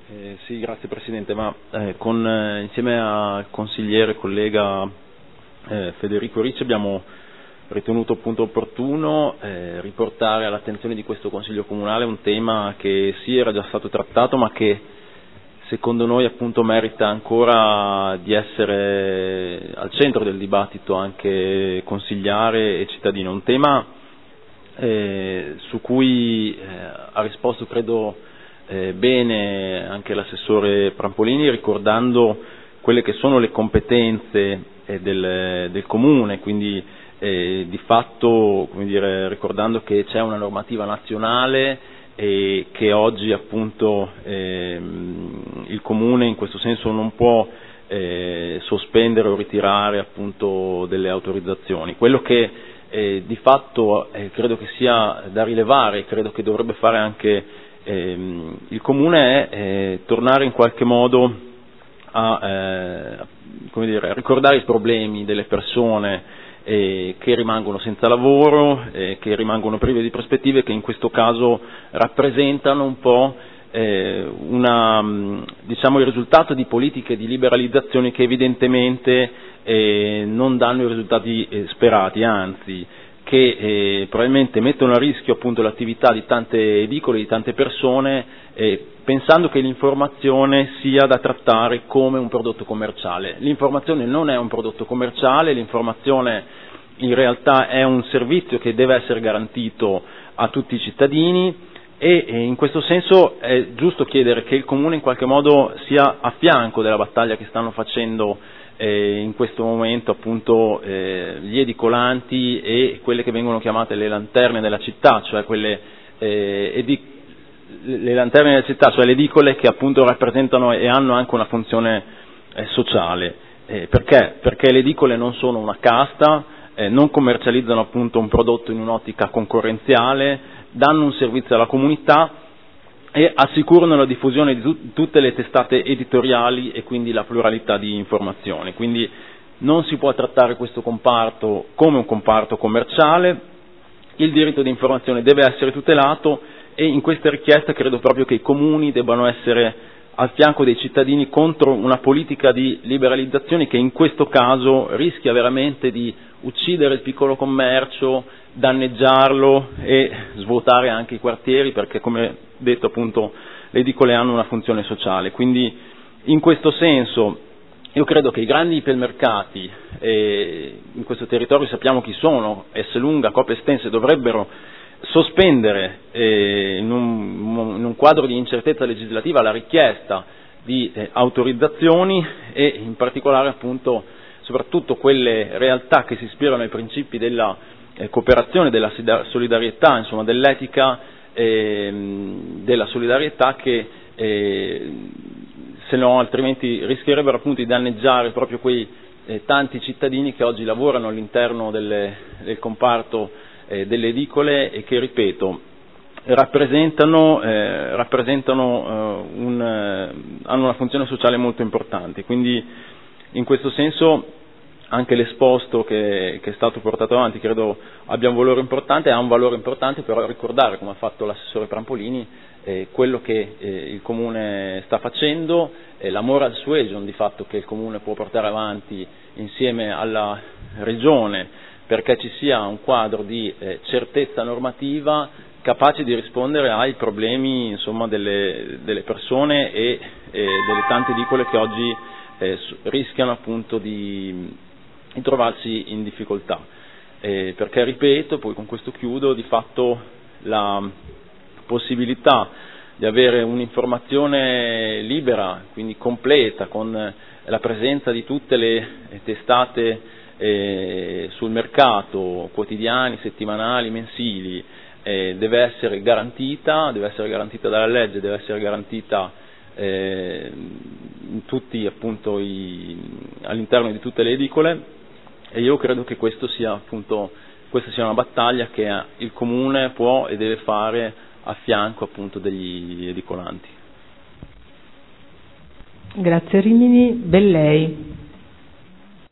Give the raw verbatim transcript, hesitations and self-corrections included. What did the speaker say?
Eh, sì, grazie Presidente, ma eh, con, eh, insieme al consigliere collega eh, Federico Ricci abbiamo ritenuto appunto opportuno eh, riportare all'attenzione di questo Consiglio Comunale un tema che sì era già stato trattato, ma che secondo noi appunto merita ancora di essere al centro del dibattito anche consigliare e cittadino. Un tema eh, su cui eh, ha risposto credo eh, bene anche l'assessore Prampolini, ricordando quelle che sono le competenze eh, del, del Comune, quindi eh, di fatto, come dire, ricordando che c'è una normativa nazionale e che oggi appunto eh, il Comune in questo senso non può eh, sospendere o ritirare appunto delle autorizzazioni. Quello che eh, di fatto eh, credo che sia da rilevare, credo che dovrebbe fare anche ehm, il Comune è eh, tornare in qualche modo a eh, come dire, ricordare i problemi delle persone eh, che rimangono senza lavoro, eh, che rimangono prive di prospettive, che in questo caso rappresentano un po' eh, una, diciamo, il risultato di politiche di liberalizzazione che evidentemente eh, non danno i risultati eh, sperati, anzi che eh, probabilmente mettono a rischio appunto l'attività di tante edicole, di tante persone, eh, pensando che l'informazione sia da trattare come un prodotto commerciale. L'informazione non è un prodotto commerciale, l'informazione in realtà è un servizio che deve essere garantito a tutti i cittadini e, e in questo senso è giusto chiedere che il Comune in qualche modo sia a fianco della battaglia che stanno facendo Eh, in questo momento appunto eh, gli edicolanti e quelle che vengono chiamate le lanterne della città, cioè quelle eh, edic- le lanterne della città, cioè le edicole che appunto rappresentano e hanno anche una funzione eh, sociale. Eh, perché? Perché le edicole non sono una casta, eh, non commercializzano appunto un prodotto in un'ottica concorrenziale, danno un servizio alla comunità e assicurano la diffusione di tut- tutte le testate editoriali e quindi la pluralità di informazioni. Quindi non si può trattare questo comparto come un comparto commerciale, il diritto di informazione deve essere tutelato e in questa richiesta credo proprio che i comuni debbano essere al fianco dei cittadini contro una politica di liberalizzazione che in questo caso rischia veramente di uccidere il piccolo commercio, danneggiarlo e svuotare anche i quartieri, perché come detto appunto le edicole hanno una funzione sociale. Quindi in questo senso io credo che i grandi ipermercati eh, in questo territorio sappiamo chi sono, Esselunga, Coop Estense, dovrebbero sospendere eh, in, un, in un quadro di incertezza legislativa la richiesta di eh, autorizzazioni e in particolare appunto soprattutto quelle realtà che si ispirano ai principi della eh, cooperazione, della solidarietà, insomma dell'etica eh, della solidarietà che eh, se no altrimenti rischierebbero appunto di danneggiare proprio quei eh, tanti cittadini che oggi lavorano all'interno delle, del comparto eh, delle edicole e che, ripeto, rappresentano, eh, rappresentano eh, un, eh, hanno una funzione sociale molto importante. Quindi in questo senso anche l'esposto che, che è stato portato avanti credo abbia un valore importante, ha un valore importante però ricordare, come ha fatto l'assessore Prampolini, eh, quello che eh, il Comune sta facendo, eh, la moral suasion di fatto che il Comune può portare avanti insieme alla Regione perché ci sia un quadro di eh, certezza normativa capace di rispondere ai problemi insomma, delle, delle persone e, e delle tante edicole che oggi eh, rischiano appunto di, di trovarsi in difficoltà. Eh, perché ripeto, poi con questo chiudo, di fatto la possibilità di avere un'informazione libera, quindi completa, con la presenza di tutte le testate eh, sul mercato, quotidiani, settimanali, mensili, eh, deve essere garantita, deve essere garantita dalla legge, deve essere garantita eh, in tutti, appunto, i, all'interno di tutte le edicole e io credo che questo sia, appunto, questa sia una battaglia che il Comune può e deve fare a fianco appunto degli edicolanti. Grazie Rimini. Bellei.